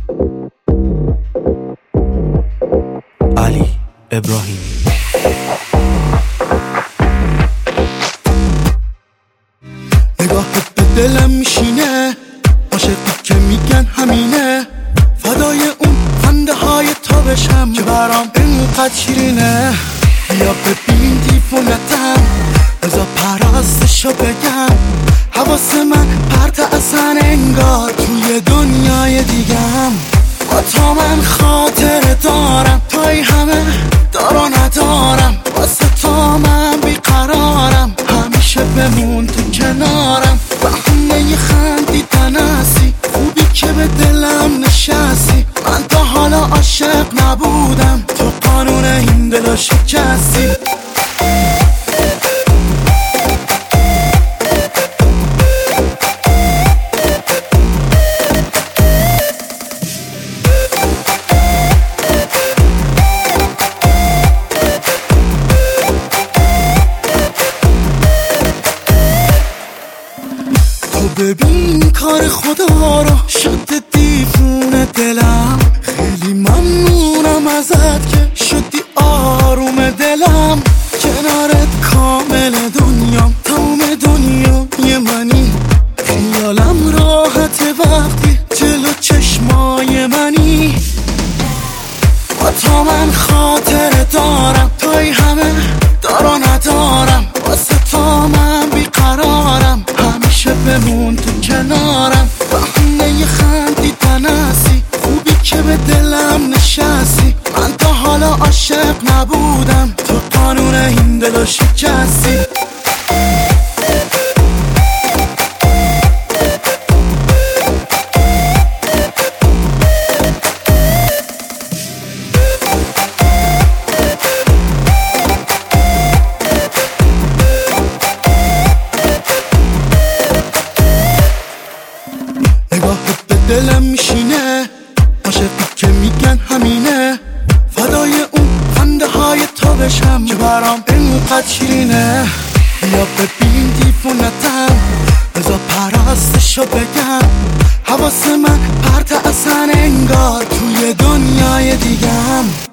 علی ابراهیمی. نگاهت به دلم میشینه، عاشقی که میگن همینه، فدای اون خنده های تو بشم که برام اینقدر شیرینه. بیا ببین دیوونتم، بذار پرستشو بگم، حواس من پرت اصلا انگار توی دنیای دیگم. با تو من خاطره دارم، توی همه دارو ندارم، واسه تو من بیقرارم، همیشه بمون تو کنارم. بهونه خندیدن هستی، خوبی که به دلم نشستی، من تا حالا عاشق نبودم، تو قانون این دلو شکستی. ببین کار خدا رو شده دیوونه دلم، خیلی ممنونم ازت که شدی آروم دلم. کنارت کامل دنیام، تموم دنیای منی، خیالم راحت وقتی جلو چشمای منی. با تو من خاطره دارم، توی همه دارو ندارم، واسه تو من بیقرارم، همیشه بمون تو کنارم. بهونه خندیدن هستی، خوبی که به دلم نشستی، من تا حالا عاشق نبودم، تو قانون این دلو شکستی. نگاهت به دلم میشینه، عاشقی که میگن همینه، فدای اون خنده های تو بشم که برام اینقدر شیرینه. بیا ببین دیوونتم، بذار پرستشو بگم، حواس من پرت اصلا انگار توی دنیای دیگم.